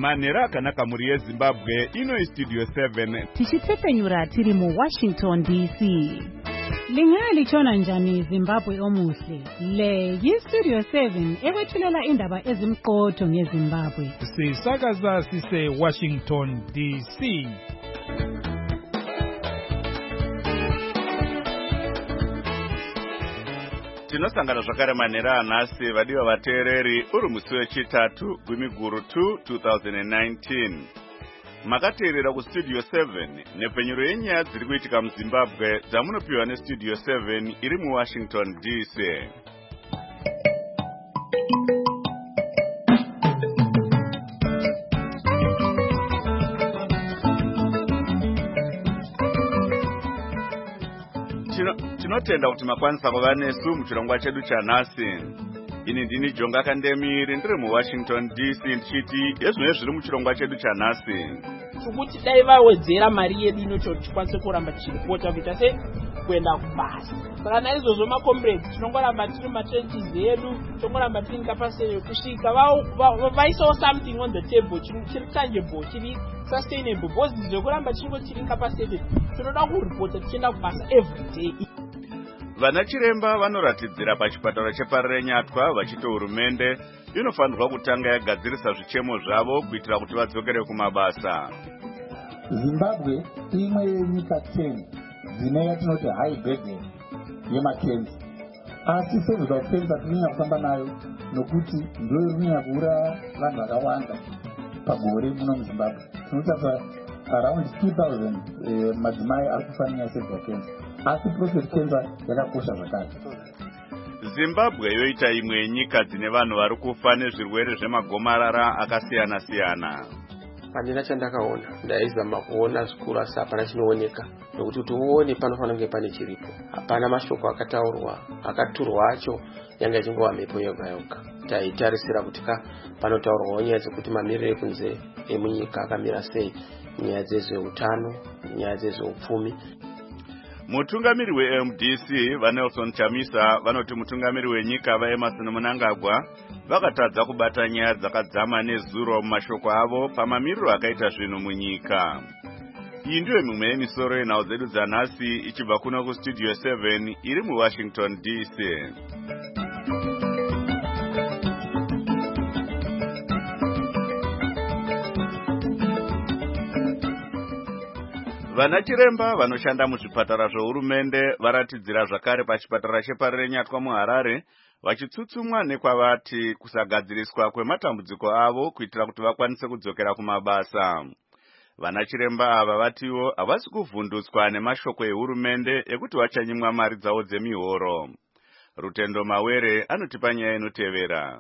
Manera akanaka muri yeZimbabwe ino Studio 7 tichipfepenyura tiri mu Washington DC. Lingalichona njani Zimbabwe omuhle. Le yiStudio 7 ekwethulela indaba ezimqotho ngeZimbabwe. Sisakaza sise Washington DC. Tinosangana zvakare manhera anhasi vadiwa vateereri uri musi wechitatu gwimiguru 2 2019. Makateerera kuStudio 7 nepfenyuro yenyaya dziri kuitika muZimbabwe dzamunopiwa neStudio 7 iri muWashington DC. Tinotenda kuti makwanisa kuva nesu muchirongwa chedu chanhasi. Ini ndini Jonga Kandemiri ndiri muWashington DC ndichiti yezvinhu zviri muchirongwa chedu chanhasi. Kuti dai vawedzera mari yedu inocho tikwanise kuramba tichiripota kuita se kuenda kubasa. Saka naizvozvo makomrades tinongoramba tiri matrenches edu, tinongoramba tiri incapacity kusvika vaisawo something on the table chiri tangible, chiri sustainable. Because zvekuramba tiri incapacity tinoda kuripota tichienda kubasa every day. Vana chiremba vanoratidzira pachipatara cheparenyatwa vachiti hurumende inofanirwa kutanga yagadzirisa zvichemo zvavo kuitira kuti vadzokere kumabasa. Zimbabwe imwe yenyika 10 dzine yatinoti high burden yemakenza. Asi cervical cancer tinonya kufamba nayo nokuti ndiyo irinyanya kuuraya vanhu vakawanda pagore muno muZimbabwe. Tinotaura around 2000 madzimai ari kufa necervical cancer. Asi prostate cancer yakakosha zvakare. Zimbabwe yoita imwe yenyika dzine vanhu vari kufa nezvirwere zvemagomarara akasiyana-siyana. Pandina chandakaona ndaizama kuona zvikuru asi hapana chinooneka, nokuti kuti uone panofanira kunge pane chiripo. Hapana mashoko akataurwa, akaturwa acho yanga ichingowa mhepo yoga yoga. Taitarisira kuti panotaurwawo nyaya dzekuti mamiriro ekunze emunyika akamira sei, nyaya dzezveutano, nyaya dzezveupfumi. Mutungamiri weMDC vaNelson Chamisa vanoti mutungamiri wenyika vaEmmerson Mnangagwa vakatadza kubata nyaya dzakadzama nezuro mumashoko avo pamamiriro akaita zvinhu munyika. Iyi ndiyo mimwe yemisoro yenhau dzedu dzanhasi ichibva kuno kuStudio 7 iri muWashington DC. Vana chiremba vanoshanda muzvipatara zvehurumende varatidzira zvakare pachipatara cheparenyatwa muHarare vachitsutsumwa nekwavati kusagadziriswa kwematambudziko avo kuitira kuti vakwanise kudzokera kumabasa. Vana chiremba ava vatiwo havasi kuvhundutswa nemashoko ehurumende ekuti vachanyimwa mari dzavo dzemihoro. Rutendo Mawere anotipa nyaya inotevera.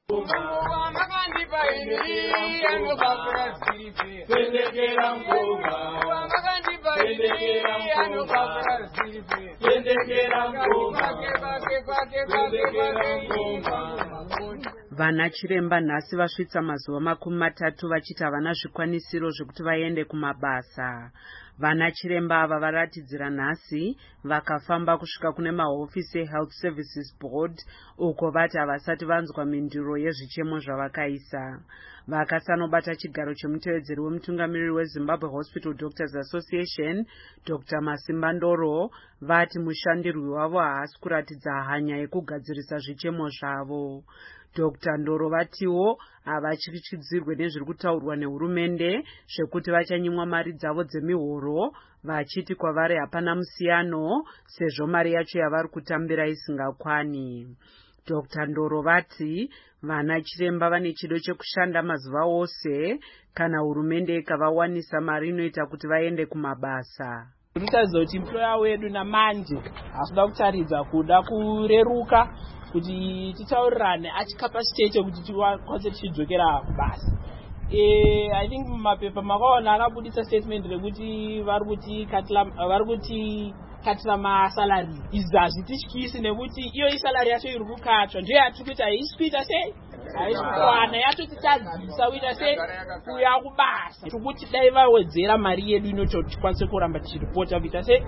Vana chiremba nhasi vasvitsa mazuva 30 vachiti havana zvikwanisiro zvekuti vaende kumabasa. Vana chiremba ava varatidzira nhasi vakafamba kusvika kune mahofisi eHealth Services Board uko vati havasati vanzwa mindiro yezvichemo zvavakaisa. Vakasanobata chigaro chemutevedzeri wemutungamiriri weZimbabwe Hospital Doctors Association Dr. Masimba Ndoro vati mushandirwi wavo haasi kuratidza hanya yekugadzirisa zvichemo zvavo. Dr. Ndoro vatiwo havachirichidzirwe nezviri kutaurwa nehurumende zvekuti vachanyimwa mari dzavo dzemihoro, vachiti kwavari hapana musiyano sezvo mari yacho yavari kutambira isingakwani. Dr. Ndoro vati vana chiremba vane chido chekushanda mazuva ose kana hurumende ikavawanisa mari inoita kuti vaende kumabasa. Rutaridza kuti employer wedu namanje asida kutaridza kuda kureruka kuti titaurirane achikapacitate kuti tikwanise tichidzokera kubasa. I think mumapepa makaona akabudisa statement rekuti vari kuti katira masalari. Izvi hazvitityisi nekuti iyo isalari yacho iri kukatwa ndiyo yatiri kuti haisi kuita sei, haisi kukwana yatotitadzisa kuita sei kuuya kubasa. Tiri kuti dai vawedzera mari yedu inocho tikwanise kuramba tichiripota kuita sei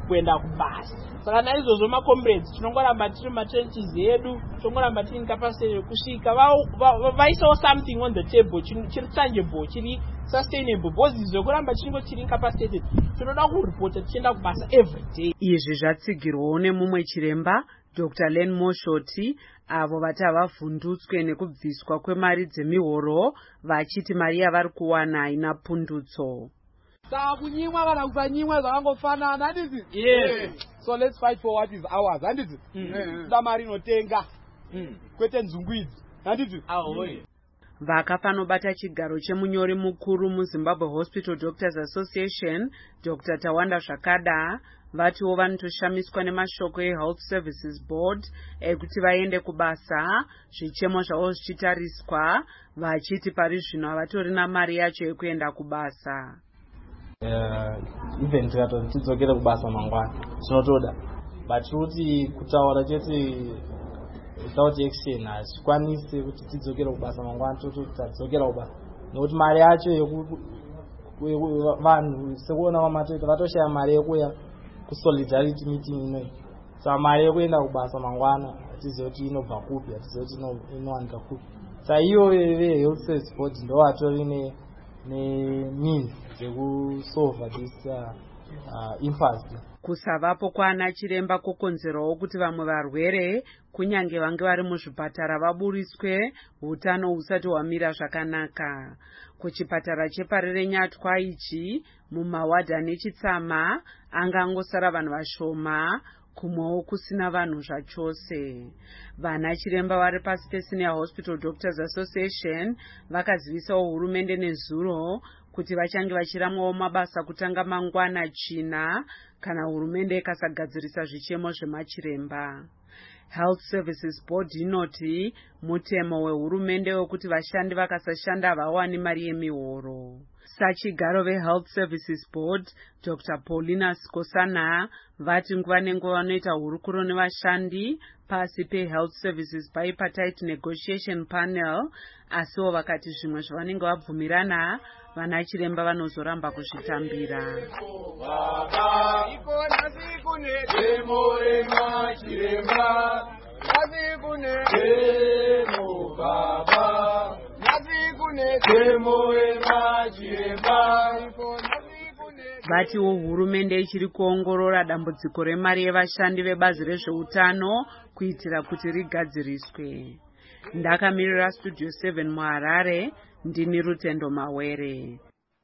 kuenda kubasa. Saka naizvozvo macomrades tinongoramba tiri matrenches edu, tinongoramba tiri incapacity yekusvika vaisawo something on the table chiri tangible, chiri sustainable, because zvekuramba chingo chiri incapacitated tinoda kuripota tichienda kubasa every day. Izvi zvatsigirwawo nemumwe chiremba Dr. Len Moshoti, avo vati havavhundutswe nekubviswa kwemari dzemihoro, vachiti mari yavari kuwana haina pundutso. Saka kunyimwa kana kusanyimwa zvakangofanana, handiti? Yes. So let's fight for what is ours, handiti? Da mari inotenga kwete nzungu idzi, handiti? Vakapanobata chigaro chemunyori mukuru muZimbabwe Hospital Doctors Association, Dr. Tawanda Zvakada, vatiwo vanotoshamiswa nemashoko eHealth Services Board ekuti vaende kubasa, zvichemo zvavo zvichitariswa, vachiti pari zvino havatori namari yacho yekuenda kubasa. Even tikatoti tidzokere kubasa mangwana tinotoda, but kuti kutaura chete without action hazvikwanisi kuti tidzokere kubasa mangwana tototi tadzokera kubasa, nokuti mari yacho vanhu sekuona vamatoita vatoshaya mari yekuya kusolidarity meeting inoi. Saka mari yekuenda kubasa mangwana hatizivi kuti inobva kupi, hatizivi kuti inowanika kupi. Saka iyo vehealth service board ndo vatori means dzekusolva this impasse. Kusavapo kwaana chiremba kukonzerawo kuti vamwe varwere kunyange vange vari muzvipatara vaburiswe hutano husati hwamira zvakanaka. Kuchipatara chepaRerenyatwa ichi mumawadha nechitsama angangosara vanhu vashoma, kumwewo kusina vanhu zvachose. Vana chiremba vari pasi peSenior Hospital Doctors Association vakazivisawo hurumende nezuro kuti vachange vachiramwawo mabasa kutanga mangwana china kana hurumende ikasagadzirisa zvichemo zvemachiremba. Health Services Board inoti mutemo wehurumende wekuti vashandi vakasashanda havawani mari yemihoro. Sachigaro veHealth Services Board, Dr. Paulina Skosana, vati nguva nenguva vanoita hurukuro nevashandi pasi peHealth Services Bipartite Negotiation Panel, asiwo vakati zvimwe zvavanenge vabvumirana vana chiremba vanozoramba kuzvitambira. Vatiwo hurumende ichiri kuongorora dambudziko remari yevashandi vebazi rezveutano kuitira kuti rigadziriswe. Ndakamirira Studio 7 muHarare, ndini Rutendo Mawere.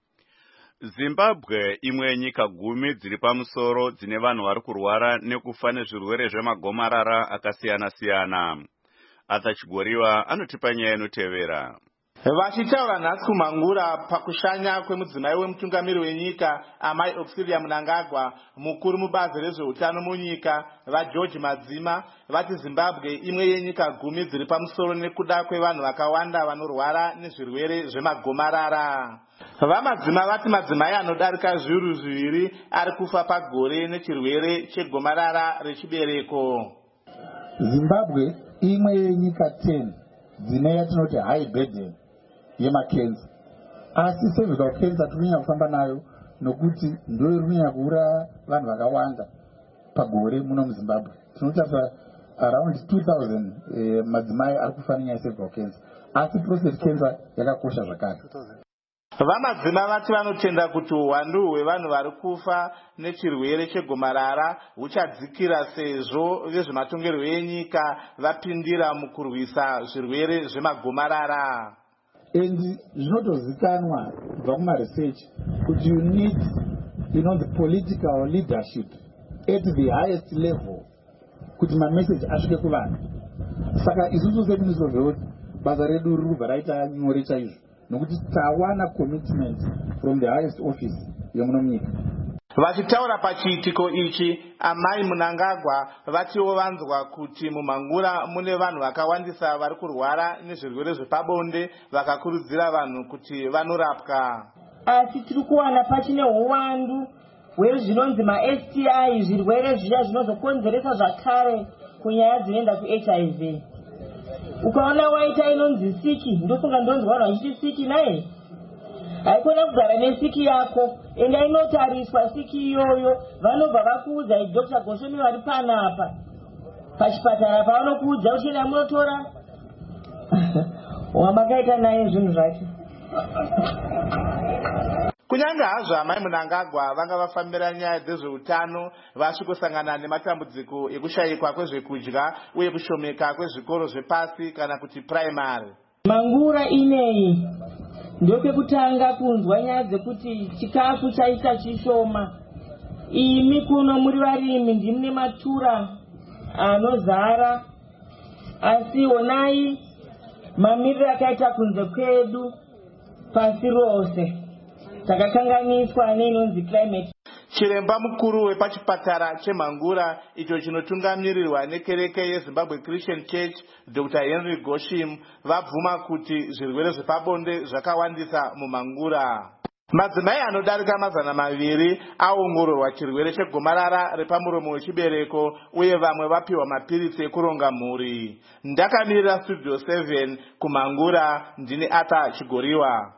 Zimbabwe imwe nyika 10 dziri pamusoro dzine vanhu vari kurwara nekufa nezvirwere zvemagomarara akasiyana-siyana. Atachigoriwa anotipa nyaya inotevera. Vachitaura nhasi kumangura pakushanya kwemudzimai wemutungamiri wenyika Amai Auxilia Mnangagwa, mukuru mubazi rezveutano munyika vaGeorge Madzima, vati Zimbabwe imwe yenyika 10 dziri pamusoro nekuda kwevanhu vakawanda vanorwara nezvirwere zvemagomarara. Vamadzima vati madzimai anodarika 2,000 ari kufa pagore nechirwere chegomarara rechibereko. Zimbabwe imwe yenyika 10 dzine yatinoti high burden yemakenza, asi cervical cancer tirinyanya kufamba nayo nokuti ndoyo irinyanya kuuraya vanhu vakawanda pagore muno muZimbabwe. Tinotarisa around 2,000 madzimai ari kufa nenyaya yecervical cancer, asi prostate cancer yakakosha zvakare. Vamadzima vati vanotenda kuti uwandu hwevanhu vari kufa nechirwere chegomarara huchadzikira sezvo vezvematongerwo enyika vapindira mukurwisa zvirwere zvemagomarara. And zvinotozikanwa kubva kumaresearch kuti you need the political leadership at the highest level kuti mamessage asvike kuvanhu. Saka isusu seMinisry of Health basa redu riri kubva raita nyore chaizvo nokuti tawana commitment from the highest office yemuno munyika. Vachitaura pachiitiko ichi, Amai Mnangagwa vatiwo vanzwa kuti mumhangura mune vanhu vakawandisa vari kurwara nezvirwere zvepabonde, vakakurudzira vanhu kuti vanorapwa. Asi tiri kuwana pachine uwandu hwezvinonzi maSTI, zvirwere zviya zvinozokonzeresa zvakare kunyaya dzinoenda kuHIV. Ukaona waita inonzi siki, ndofunga ndonzwa vanhu vachiti siki naye. haikona kugara nesiki yako enda inotariswa siki iyoyo vanobva vakuudza Dr. Goshoni vari panapa pachipatara pavanokuudza uchienda munotora wamakaita naye zvinhu zvacho. kunyange hazvo amai Mnangagwa vanga vafambira nyaya dzezveutano vasvikosangana nematambudziko ekushayikwa kwezvekudya uye kushomeka kwezvikoro zvepasi kana kuti primary. Mangura ineyi ndopekutanga kunzwa nyaya dzekuti chikafu chaita chishoma. Imi kuno muri varimi ndimune matura anozara, asi onai mamiriro akaita kunze kwedu pasi rose takakanganiswa neinonzi climate. Chiremba mukuru wepachipatara cheMangura icho chinotungamirirwa nekereke yeZimbabwe Christian Church Dr. Henry Goshim vabvuma kuti zvirwere zvepabonde zvakawandisa muMangura. Madzimai anodarika 200 aongororwa chirwere chegomarara repamuromo wechibereko uye vamwe vapiwa mapirisi ekuronga mhuri. Ndakamirira Studio 7 kuMangura, ndini Arthur Chigoriwa.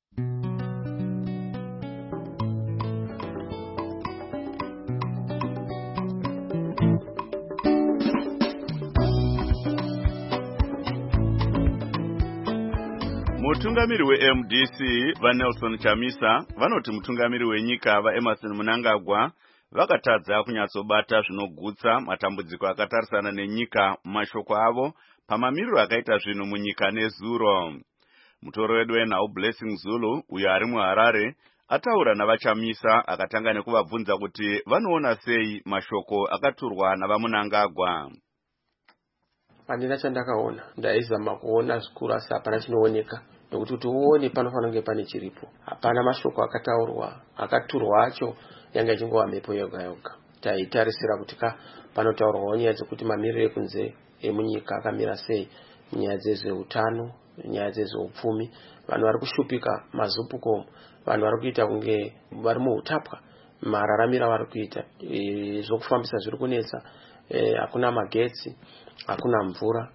Mutungamiri weMDC vaNelson Chamisa vanoti mutungamiri wenyika vaEmmerson Mnangagwa vakatadza kunyatsobata zvinogutsa matambudziko akatarisana nenyika mumashoko avo pamamiriro akaita zvinhu munyika nezuro. Mutoro wedu wenhau Blessing Zulu uyo ari muHarare ataura navaChamisa akatanga nekuvabvunza kuti vanoona sei mashoko akaturwa navaMnangagwa. Handina chandakaona, ndaizama kuona zvikuru asi hapana chinooneka. Nokuti kuti uone panofanira kunge pane chiripo. Hapana mashoko akataurwa, akaturwa acho yanga ichingowa mhepo yoga yoga. Taitarisira kuti panotaurwawo nyaya dzekuti mamiriro ekunze emunyika akamira sei, nyaya dzezveutano, nyaya dzezveupfumi, vanhu vari kushupika mazupuko, vanhu vari kuita kunge vari muutapwa, mararamiro vari kuita, zvokufambisa zviri kunetsa, hakuna magetsi, hakuna mvura,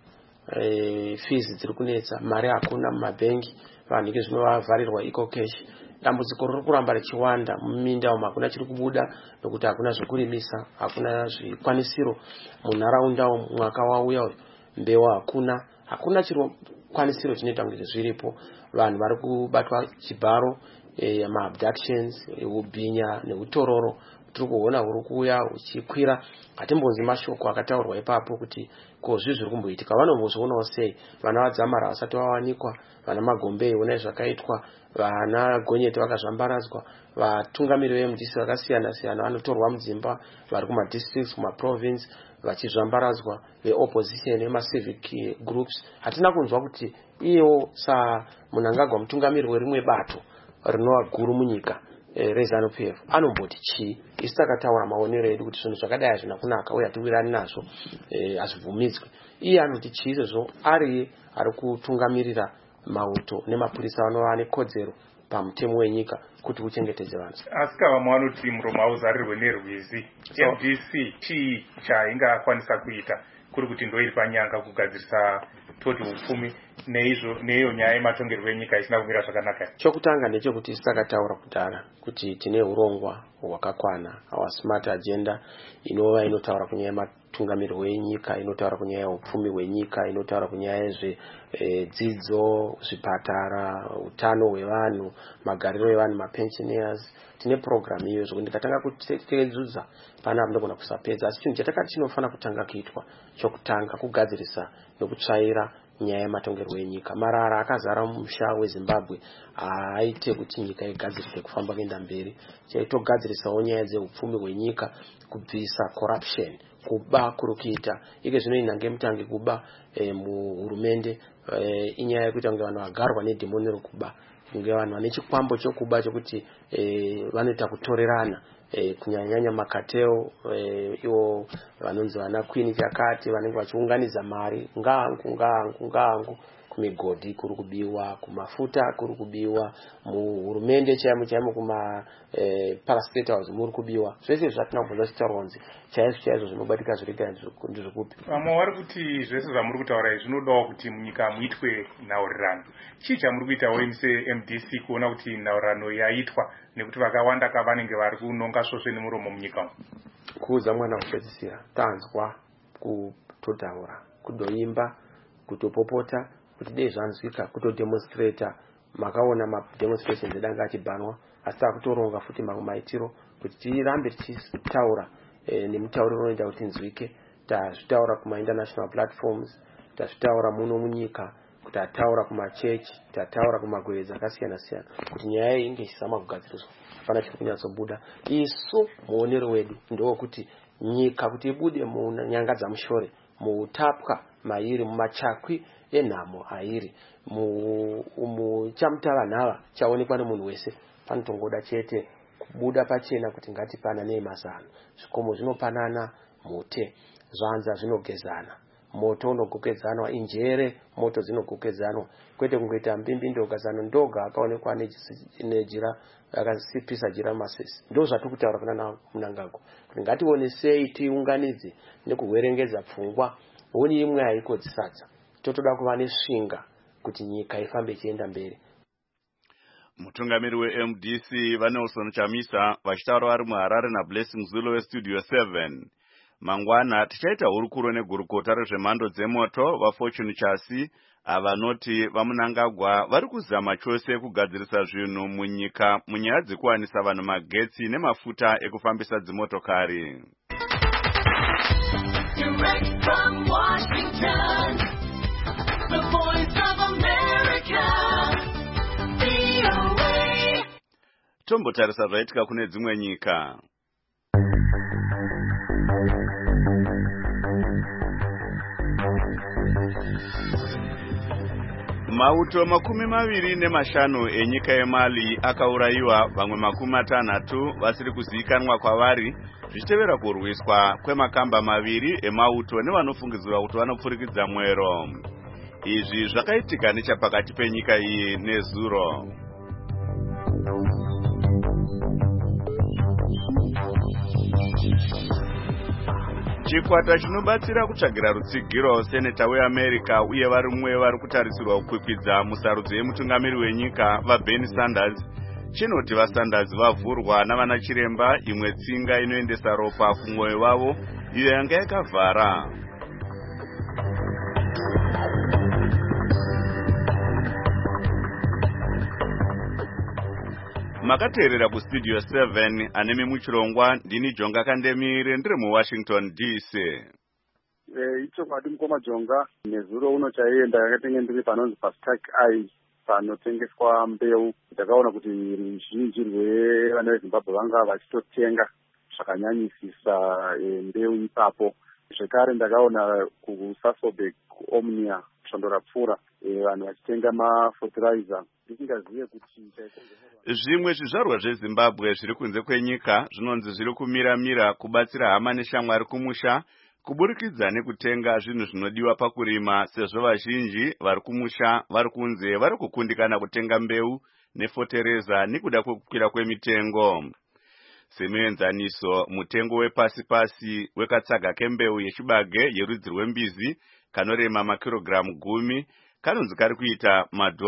fees dziri kunetsa, mari hakuna mumabhengi, vanhu zvinovavharirwa eco cash. Dambudziko riri kuramba richiwanda muminda umu, hakuna chiri kubuda nokuti hakuna zvokurimisa, hakuna zvikwanisiro munharaunda mwaka wauya uyu, mbeu hakuna chikwanisiro chinoita kunge zviripo. Vanhu vari kubatwa chibharo, maabductions, ubhinya neutororo tiri kuona huri kuuya uchikwira. Hatimbonzi mashoko akataurwa ipapo kuti kozvi zviri kumboitika. Vanombozvionawo sei vana vadzamara vasati vawanikwa, vana Magombe onai zvakaitwa, vana Gonyeti vakazvambaradzwa, vatungamiri veMDC vakasiyana siyana vanotorwa mudzimba, vari kumadistricts, kumaprovince vachizvambaradzwa, veopposition nemacivic groups. Hatina kunzwa kuti iyewo Mnangagwa mutungamiri werimwe bato rinova guru munyika reZANU-PF anomboti chii. Isi takataura maonero edu kuti zvinhu zvakadai hazvina kunaka uye hatiwirirani nazvo, hazvibvumidzwe. Iye anoti chii izvozvo ari kutungamirira mauto nemapurisa vanova nekodzero pamutemo wenyika kuti uchengetedze vanhu. Asika vamwe vanoti muromo auzarirwe nerwizi. MDC chii chaingakwanisa kuita kuri kuti ndoiri panyanga kugadzirisa toti upfumi neiyo nyaya yematongerwo enyika isina kumira zvakanaka. Chokutanga ndechekuti takataura kudhara kuti tine urongwa hwakakwana, our smart agenda inova inotaura kunyaya yematungamirwo enyika, inotaura kunyaya yeupfumi hwenyika, inotaura kunyaya yezvedzidzo, zvipatara, utano hwevanhu, magariro evanhu, mapensioners. Tine program iyo zvokuti ndikatanga kuteedzudza pana ndogona kusapedza, asi chinhu chatakati chinofanira kutanga kuitwa chokutanga kugadzirisa nokutsvaira nyaya yematongerwo enyika. Marara akazara mumusha weZimbabwe aite kuti nyika igadzirike kufamba kuenda mberi. Chaitogadzirisawo nyaya dzeupfumi hwenyika, kubvisa corruption, kuba kuri kuita ike zvino inhange mutange kuba muhurumende, inyaya yekuita kunge vanhu vagarwa nedhimoni rokuba, kunge vanhu vane chikwambo chokuba chokuti vanoita kutorerana, kunyanya makateo, iwo vanonzi vana Queen yakati vanenge vachiunganidza mari ngangu. kumigodhi kuri kubiwa, kumafuta kuri kubiwa, muhurumende chaimo kuma parastate house muri kubiwa. Zvese zvatina kubvunza chitaronzi chaizvo zvinobatika zviriita ndizvokupi. Vamwe vari kuti zvese zvamuri kutaura izvi zvinodawo kuti munyika muitwe nhaurirano. Chii chamuri kuitawo imi seMDC kuona kuti nhaurirano yaitwa nekuti vakawanda kavanenge vari kunonga svosve nemuromo munyika umu? Kuudza mwana kupedzisira tanzwa kutotaura, kudoimba, kutopopota, kuti dei zvanzwika, kutodemonstrata. Makaona mademonstrations edanga achibhanwa, asi takutoronga futi maitiro kuti tirambe tichitaura nemutauriro unoita kuti tinzwike. Tazvitaura kuma international platforms, tazvitaura muno munyika, kuti ataura kumachechi, tataura kumagwedzi akasiyana siyana kuti nyaya iyi inge ichizama kugadziriswa. Hapana chiri kunyatsobuda. Isu muonero wedu ndokuti nyika kuti ibude munyanga dzamushore, muutapwa mairi, mumachakwi enhamo airi, chamutavanhava chaonekwa nemunhu wese, panotongoda chete kubuda pachena kuti ngatipanane mazano. Zvikomo zvinopanana mute, zvanza zvinogezana, moto unogokedzanwa, injere moto dzinogokedzanwa, kwete kungoita mbimbi ndogazano ndoga akaonekwa nejira akasipisa jira masesi. Ndo zvatiri kutaura kuna Mnangagwa kuti ngationesei tiunganidze nekuverengedza pfungwa. Huni imwe haiko dzisadza, totoda kuva nesvinga kuti nyika ifambe ichienda mberi. Mutungamiri weMDC vaNelson Chamisa vachitaura vari muHarare naBlessing Zulu weStudio 7. Mangwana tichaita hurukuro negurukota rezvemhando dzemoto vaFortune Chasi avanoti vaMnangagwa vari kuzama chose kugadzirisa zvinhu munyika munyaya dzekuwanisa vanhu magetsi nemafuta ekufambisa dzimotokari. Direct from Washington, the voice of America, VOA. Tombotarisa zvaitika kune dzimwe nyika. Mauto 25 enyika yeMali akaurayiwa, vamwe 60 vasiri kuzivikanwa kwavari, zvichitevera kurwiswa kwemakamba 2 emauto nevanofungidzirwa kuti vanopfurikidza mwero. Izvi zvakaitika nechapakati penyika iyi neZuro. Chikwata chinobatsira kutsvagira rutsigiro seneta weAmerica uye vari mumwe vari kutarisirwa kukwikwidza musarudzo yemutungamiri wenyika vaBernie Sanders chinoti vaSanders vavhurwa navana chiremba imwe tsinga inoendesa ropa kumwoyo wavo iyo yanga yakavhara. Makateerera kuStudio 7 anemi muchirongwa ndini Jonga Kandemire ndiri muWashington DC. Icho kwadi mukoma Jonga nezuro uno chaienda yakatenge ndiri panonzi paStark Eye panotengeswa mbeu. Ndakaona kuti ruzhinji rwevana veZimbabwe vanga vachitotenga zvakanyanyisisa mbeu ipapo. Zvekare ndakaona kuSasolburg Omnia Svondorapfura vanhu vachitenga mafertilizer. Ndisingazive kuti zvimwe zvizvarwa zveZimbabwe zviri kunze kwenyika zvinonzi zviri kumira kubatsira hama neshamwari kumusha kuburikidza nekutenga zvinhu zvinodiwa pakurima, sezvo vazhinji vari kumusha vari kunze vari kukundikana kutenga mbeu nefotereza nekuda kwekukwira kwemitengo. Semuenzaniso, mutengo wepasi wekatsaga kembeu yechibage yerudzi rwembizi kanorema makirogiramu 10 kanonzi kari kuita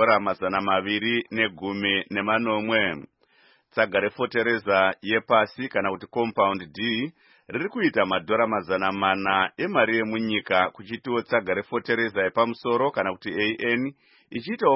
$210. Tsaga refotereza yepasi kana kuti compound D riri kuita $400 emari yemunyika, kuchitiwo tsaga refotereza yepamusoro kana kuti AN ichiitawo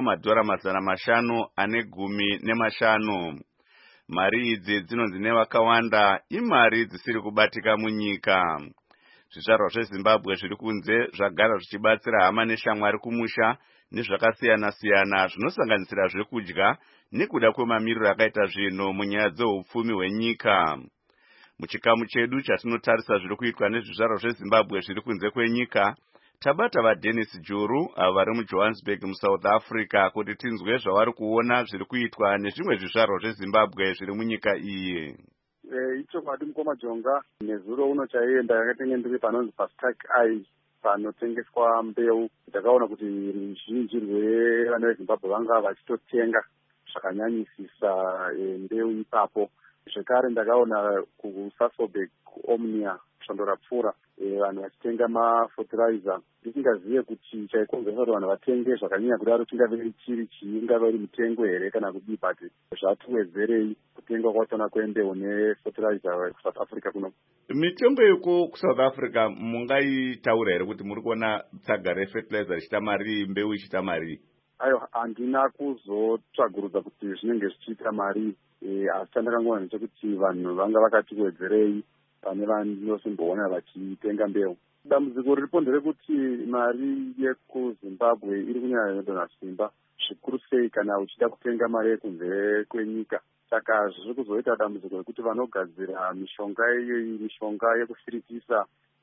$515. Mari idzi dzinonzi nevakawanda imari dzisiri kubatika munyika. Zvizvarwa zveZimbabwe zviri kunze zvagara zvichibatsira hama neshamwari kumusha nezvakasiyana siyana zvinosanganisira zvekudya nekuda kwemamiriro akaita zvinhu munyaya dzeupfumi hwenyika. Muchikamu chedu chatinotarisa zviri kuitwa nezvizvarwa zveZimbabwe zviri kunze kwenyika, tabata vaDennis Juru avo vari muJohannesburg muSouth Africa kuti tinzwe zvavari kuona zviri kuitwa nezvimwe zvizvarwa zveZimbabwe zviri munyika iyi. Icho kwadi mukoma Jonga nezuro uno chaienda yakatenge ndiri panonzi paStark Eye panotengeswa mbeu. Ndakaona kuti ruzhinji rwevana veZimbabwe vanga vachitotenga zvakanyanyisisa mbeu ipapo. Zvekare ndakaona kuSasolburg, Omnia, Svondo Rapfura vanhu vachitenga mafertilizer. Ndisingazive kuti chaikonzeresa kuti vanhu vatenge zvakanyanya kudaro chingave chiri chingave iri mitengo here kana kudii, but zvatiwedzerei kutenga kwatona kwembeu nefertilizer kuSouth Africa kuno. Mitengo yeko kuSouth Africa mungaitaura here kuti muri kuona tsaga refertilizer richita mari, mbeu ichita mari? Aiwa, handina kuzotsvagurudza kuti zvinenge zvichiita mari, asi chandakangoona ndechekuti vanhu vanga vakatiwedzerei pane vanosimboona vachitenga mbeu. Dambudziko riripo nderekuti mari yekuZimbabwe iri kunyanya inodonha simba zvikuru sei kana uchida kutenga mari yekunze kwenyika. Saka zviri kuzoita dambudziko rekuti vanogadzira mishonga yekufiritisa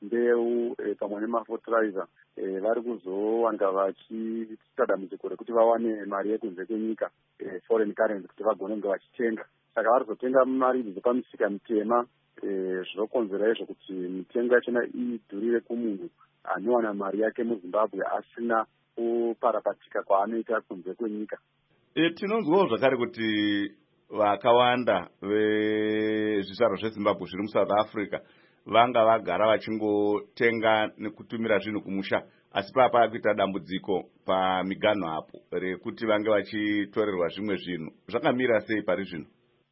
mbeu pamwe nemafertilizer vari kuzowanga vachiita dambudziko rekuti vawane mari yekunze kwenyika, foreign currency, kuti vagone kunge vachitenga. Saka vari kuzotenga mari idzi pamisika mitema, zvinokonzera izvo kuti mitengo yachona idhurire kumunhu anowana mari yake muZimbabwe asina kuparapatika kwaanoita kunze kwenyika. Tinonzwawo zvakare kuti vakawanda vezvizvarwa zveZimbabwe zviri muSouth Africa vanga vagara vachingotenga nekutumira zvinhu kumusha, asi papa kuita dambudziko pamiganho apo rekuti vange vachitorerwa zvimwe zvinhu. Zvakamira sei pari zvino?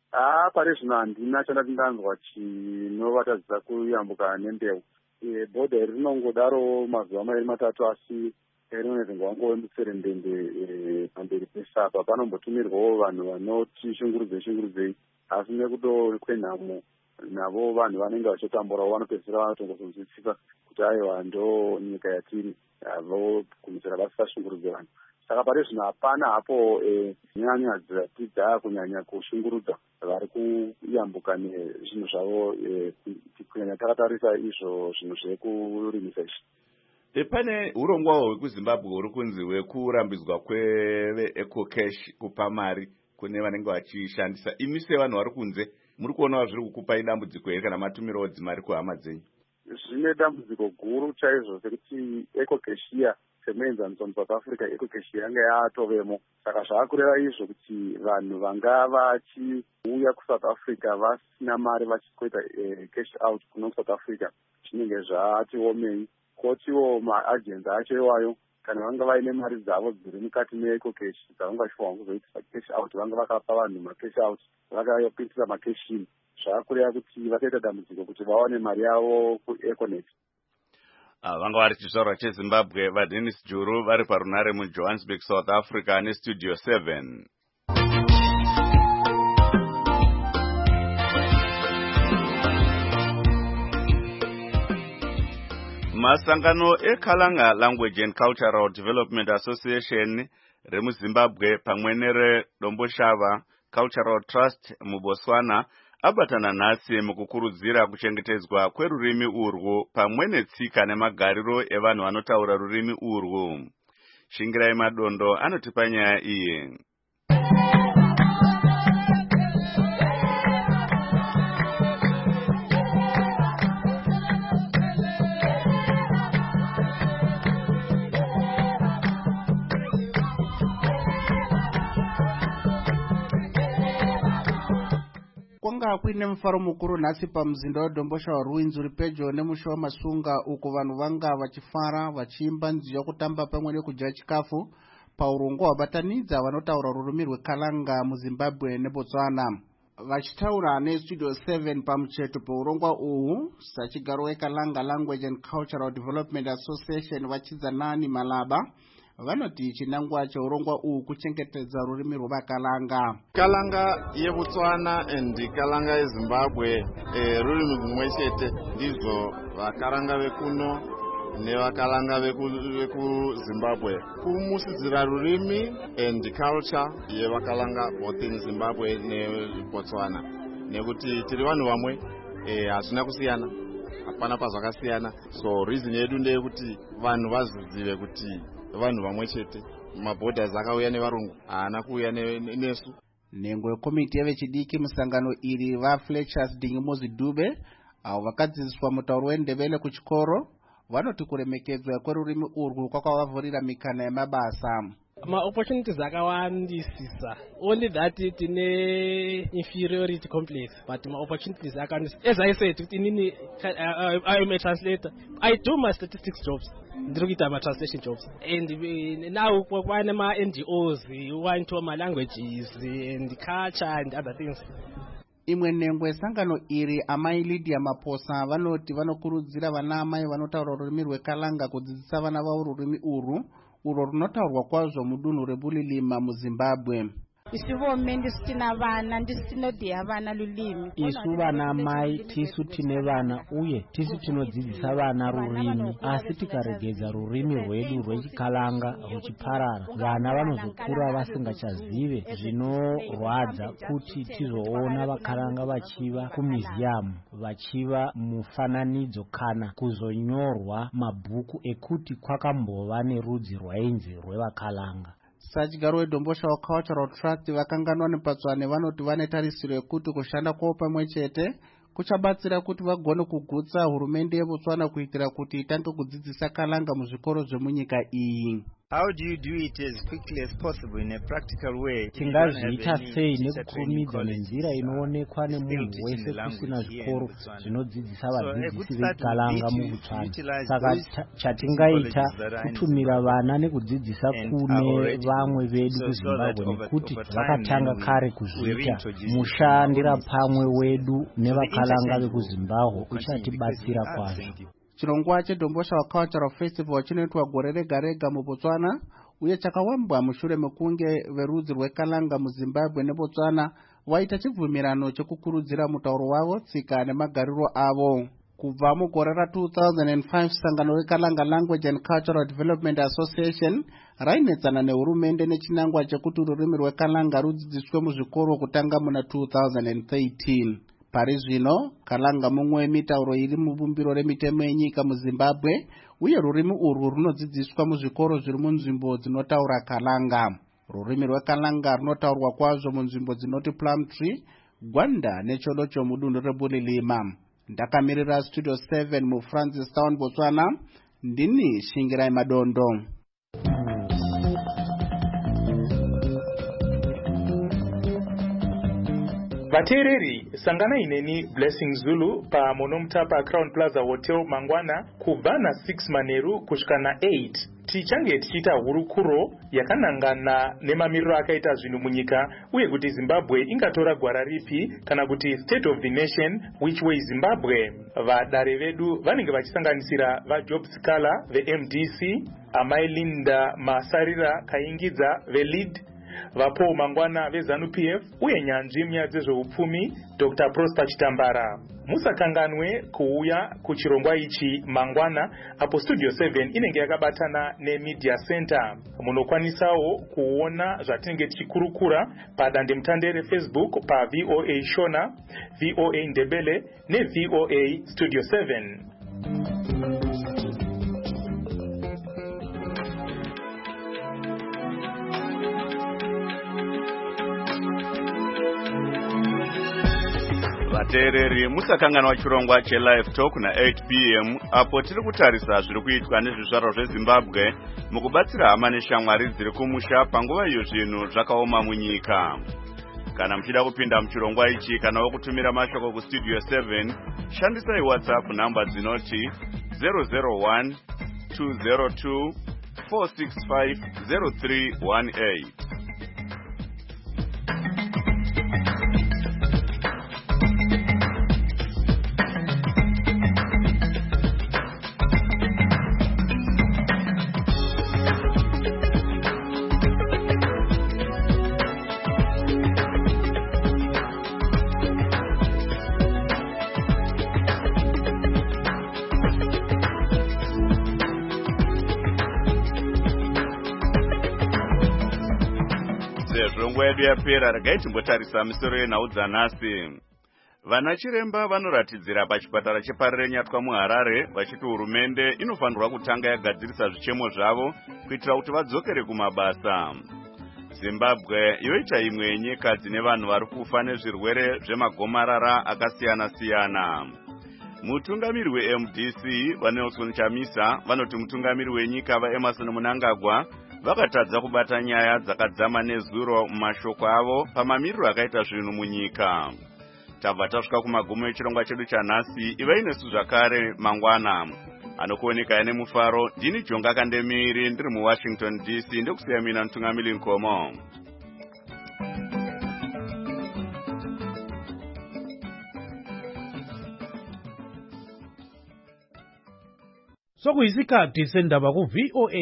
Pari zvino handina chandati ndanzwa chinovatadzisa kuyambuka nembeu. Bhodha iri rinongodaro mazuva mairi matatu, asi rinonezenge wangomuserendende pamberi pesapa. Panombotumirwawo vanhu vanoti shungurudzei, asi nekudo kwenhamo navo vanhu vanenge vachitamburawo vanopedzisira vanotongozonzwisisa kuti aiwa ndo nyika yatiri, vogumisira vasashungurudze vanhu. Saka pari zvino hapana hapo nyanya dzatidza kunyanya kushungurudza vari kuyambuka nezvinhu zvavo, kunyanya takatarisa izvo zvinhu zvekurimisa izvi. Pane urongwa hwekuZimbabwe huri kunzi hwekurambidzwa kweEcocash kupa mari kune vanenge vachishandisa. Imi sevanhu vari kunze muri kuonawo zviri kukupai dambudziko here kana matumirawo dzimari kuhama dzenyu? Zvine dambudziko guru chaizvo sekuti Ecocash iya semuenzaniso muSouth Africa, Ecocash yanga yatovemo. Saka zvaakureva izvo kuti vanhu vanga vachiuya kuSouth Africa vasina mari vachikoita cash out kuno kuSouth Africa zvinenge zvatiomei. Kotiwo maagents acho iwayo kana vanga vaine mari dzavo dziri mukati meEcocash dzavanga vachifanwa kuzoitisa cash out, vanga vakapa vanhu macash out, vakapitisa macash in. Zvaakureva kuti vakaita dambudziko kuti vawane mari yavo kuEconet. Vanga vari chizvarwa cheZimbabwe vaDennis Juru vari parunare muJohannesburg, South Africa neStudio 7. Masangano eKalanga Language and Cultural Development Association remuZimbabwe pamwe nereDomboshava Cultural Trust muBotswana abatana nhasi mukukurudzira kuchengetedzwa kwerurimi urwu pamwe netsika nemagariro evanhu vanotaura rurimi urwu. Shingirai Madondo anotipa nyaya iyi. Kwanga kuine mufaro mukuru nhasi pamuzinda weDomboshava Ruins uri pedyo nemusha waMasunga, uko vanhu vanga vachifara vachiimba nziyo kutamba pamwe nekudya chikafu paurongwa hwabatanidza vanotaura rurimi rweKalanga muZimbabwe neBotswana. Vachitaura neStudio 7 pamucheto peurongwa uhu, sachigaro weKalanga Language and Cultural Development Association vachidzanani Malaba vanoti chinangwa cheurongwa uhu kuchengetedza rurimi rwevaKalanga. Kalanga yeBotswana and Kalanga yeZimbabwe rurimi rumwe chete, ndizvo vaKalanga vekuno nevaKalanga vekuZimbabwe kumusidzira rurimi and culture yevaKalanga both in Zimbabwe neBotswana, nekuti tiri vanhu vamwe, hazvina kusiyana, hapana pazvakasiyana. So reason yedu ndeyekuti vanhu vazive kuti vanhu vamwe chete. Maborders akauya nevarungu, haana kuuya nesu. Nhengo yekomiti yevechidiki musangano iri vaFletchers Dingimozi Dube avo vakadzidziswa mutauro wendevele kuchikoro vanoti kuremekedzwa kwerurimi urwu kwakavavhurira mikana yemabasa. Ma-opportunities akawandisisa, only that tine inferiority complex, but ma-opportunities as I said, I am a translator. I do my statistics jobs, my translation jobs, and now one of my NGOs want to my languages and culture and other things. Imwe nengwe sangano iri amai Lydia Maposa vanoti vanokurudzira vana amai vanotaura rurimi rwekalanga kudzidzisa vana vavo rurimi urwo runotaurwa kwazvo mudunhu reBulilima muZimbabwe. Isu vome ndisitina vana ndisinodiya vana lulimi. Isu vana mai tisu tine vana uye tisu tinodzidzisa vana rurimi, asi tikaregedza rurimi rwedu rwechikalanga ruchiparara vana vanozokura vasingachazive. Zvinorwadza kuti tizoona vakalanga vachiva kumiziyamu vachiva mufananidzo kana kuzonyorwa mabhuku ekuti kwakambova nerudzi rwainzi rwevakalanga. Sachigaro weDombosha Cultural Trust vakanganwa nepatswane vanoti vane tarisiro yekuti kushanda kwavo pamwe chete kuchabatsira kuti vagone kugutsa hurumende yeBotswana kuitira kuti itange kudzidzisa kalanga muzvikoro zvemunyika iyi. How do you do it as quickly as possible in a practical way? Tingazviita sei nekukurumidza nenzira inoonekwa nemunhu wese kusina zvikoro zvinodzidzisa vadzidzisi vekalanga muBotswana. Saka chatingaita kutumira vana nekudzidzisa kune vamwe vedu kuZimbabwe nekuti vakatanga kare kuzviita. Mushandira pamwe wedu nevakalanga vekuZimbabwe uchatibatsira kwazvo. Chirongwa cheDombosha Cultural Festival chinoitwa gore rega rega muBotswana uye chakawambwa mushure mekunge verudzi rwekalanga muZimbabwe neBotswana vaita chibvumirano chekukurudzira mutauro wavo, tsika nemagariro avo. Kubva mugore ra2005 sangano reKalanga Language and Cultural Development Association rainetsana nehurumende nechinangwa chekuti rurimi rwekalanga rudzidziswe muzvikoro kutanga muna 2013. Pari zvino kalanga mumwe wemitauro iri mubumbiro remitemo yenyika muZimbabwe uye rurimi urwu runodzidziswa muzvikoro zviri munzvimbo dzinotaura kalanga. Rurimi rwekalanga runotaurwa kwazvo munzvimbo dzinoti Plumtree, Gwanda neCholocho mudunhu reBulilima. Ndakamirira Studio 7 muFrancistown, Botswana, ndini Shingirai Madondo. Vateereri, sangana ineni Blessing Zulu pa Monomtapa Crown Plaza Hotel Mangwana kubva na 6 Manheru kusvika na 8. Tichange tichiita hurukuro yakanangana nemamiriro akaita zvinhu munyika uye kuti Zimbabwe ingatora gwara ripi kana kuti State of the Nation which way Zimbabwe. Vadare vedu vanenge vachisanganisira vaJob Sikala veMDC, amai Linda Masarira Kaingidza veLead, vaPaul Mangwana veZANU-PF uye nyanzvi munyaya dzezveupfumi Dr. Prosper Chitambara. Musakanganwe kuuya kuchirongwa ichi mangwana apo Studio 7 inenge yakabatana neMedia Center. Munokwanisawo kuona zvatinenge tichikurukura padandemutande reFacebook pa VOA Shona, VOA Ndebele neVOA Studio 7. Vateereri, musakanganwa chirongwa cheLive Talk na 8 p.m. apo tiri kutarisa zviri kuitwa nezvizvarwa zveZimbabwe mukubatsira hama neshamwari dziri kumusha panguva iyo zvinhu zvakaoma munyika. Kana muchida kupinda muchirongwa ichi kana kutumira mashoko kuStudio 7, shandisai WhatsApp namba dzinoti 001 202 465 0318. Yedu yapera regai timbotarisa misoro yenhau dzanhasi. Vana chiremba vanoratidzira pachipatara cheParerenyatwa muHarare vachiti hurumende inofanirwa kutanga yagadzirisa zvichemo zvavo kuitira kuti vadzokere kumabasa. Zimbabwe yoita imwe yenyika dzine vanhu vari kufa nezvirwere zvemagomarara akasiyana siyana. mutungamiri weMDC vaNelson Chamisa vanoti mutungamiri wenyika vaEmerson Mnangagwa vakatadza kubata nyaya dzakadzama nezuro mumashoko avo pamamiriro akaita zvinhu munyika. Tabva tasvika kumagumo echirongwa chedu chanhasi. Ivai nesu zvakare mangwana anokuoneka nemufaro. Ndini Jonga Kandemiri ndiri muWashington DC ndikusiya mina mutungamiri Nkomo. Sokuyisikhathi sendaba ku VOA